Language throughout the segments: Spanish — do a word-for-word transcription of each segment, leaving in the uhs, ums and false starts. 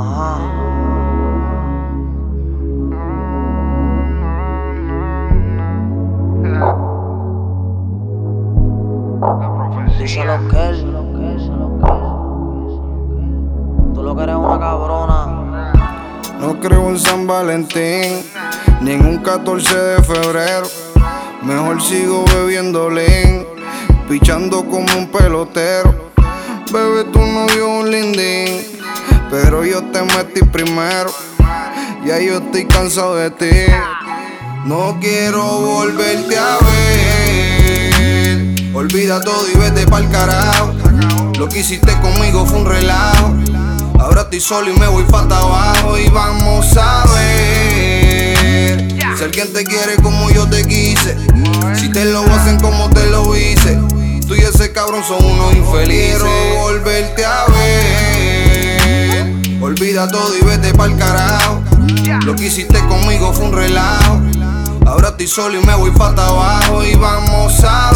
Ajá. Díselo que él. Tú lo que eres una cabrona. No creo en San Valentín, ni en un catorce de febrero. Mejor sigo bebiendo lean, pichando como un pelotero. Bebé, tu novio es un lindín, pero yo te metí primero. Ya yo estoy cansado de ti. No quiero volverte a ver. Olvida todo y vete pa'l carajo. Lo que hiciste conmigo fue un relajo. Ahora estoy solo y me voy pata abajo. Y vamos a ver si alguien te quiere como yo te quise. Si te lo hacen como te lo hice. Tú y ese cabrón son unos infelices. Quiero volverte a ver. Olvida todo y vete pa'l carajo. Lo que hiciste conmigo fue un relajo. Ahora estoy solo y me voy pata abajo. Y vamos a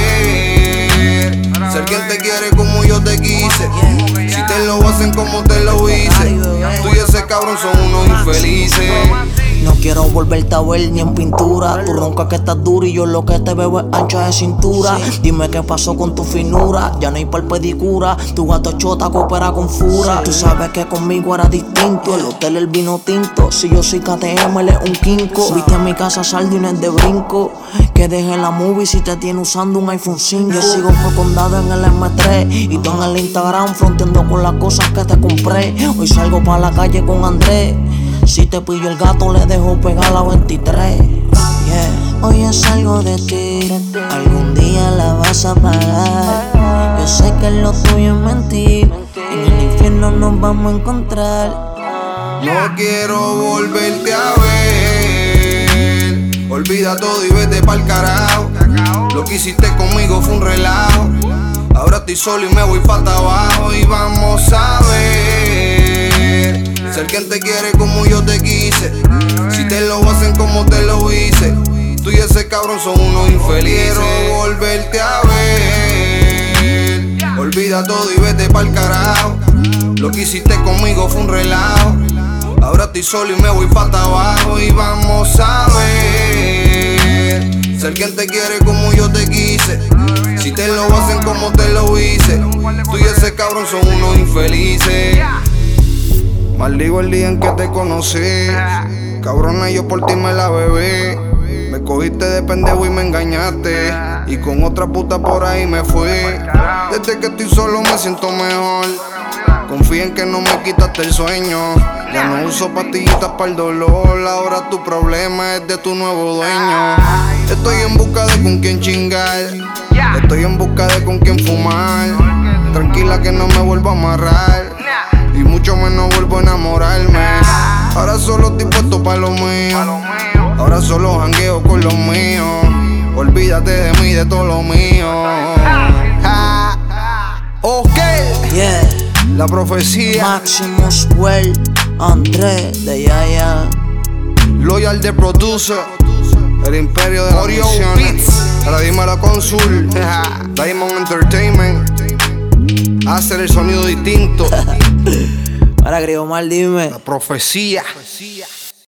ver si alguien te quiere como yo te quise. Si te lo hacen como te lo hice. Tú y ese cabrón son unos infelices. No quiero volverte a ver ni en pintura. Tú roncas que estás duro y yo lo que te veo es ancha de cintura. Dime qué pasó con tu finura. Ya no hay pa'l pedicura. Tu gato chota coopera con fura. Tú sabes que conmigo era distinto. El hotel el vino tinto. Si yo soy K T M, él es un quinco. Viste a mi casa sardines de brinco. Que deje la movie si te tiene usando un iPhone cinco. Yo sigo fecundado en el M tres. Y tú en el Instagram fronteando con las cosas que te compré. Hoy salgo pa' la calle con Andrés. Si te pillo el gato le dejo pegar la veintitrés. Yeah. Hoy es algo de ti, algún día la vas a pagar. Yo sé que lo tuyo es mentir. En el infierno nos vamos a encontrar. No quiero volverte a ver. Olvida todo y vete pa'l carajo. Lo que hiciste conmigo fue un relajo. Ahora estoy solo y me voy pata abajo. Y vamos a ver si alguien te quiere como yo te quise. Si te lo hacen como te lo hice. Tú y ese cabrón son unos infelices. Quiero volverte a ver. Olvida todo y vete pa'l carajo. Lo que hiciste conmigo fue un relajo. Ahora estoy solo y me voy pata abajo. Y vamos a ver si alguien te quiere como yo te quise. Si te lo hacen como te lo hice. Tú y ese cabrón son unos infelices. Maldigo el día en que te conocí. Cabrona, yo por ti me la bebé. Me cogiste de pendejo y me engañaste. Y con otra puta por ahí me fui. Desde que estoy solo me siento mejor. Confía en que no me quitaste el sueño. Ya no uso pastillitas para el dolor. Ahora tu problema es de tu nuevo dueño. Estoy en busca de con quién chingar. Estoy en busca de con quién fumar. Tranquila que no me vuelvo a amarrar. Y mucho menos vuelvo a enamorarme. Ahora solo estoy puesto pa' lo mío. Ahora solo jangueo con los míos. Olvídate de mí, de todo lo mío. Ja. Ok. Yeah. La profecía. Maximus Well, Andrés de Yaya. Loyal de producer. El imperio de Oreo Beats. Ahora dime la Consul. Diamond Entertainment. Hacer el sonido distinto. Para Griomar, dime. La profecía.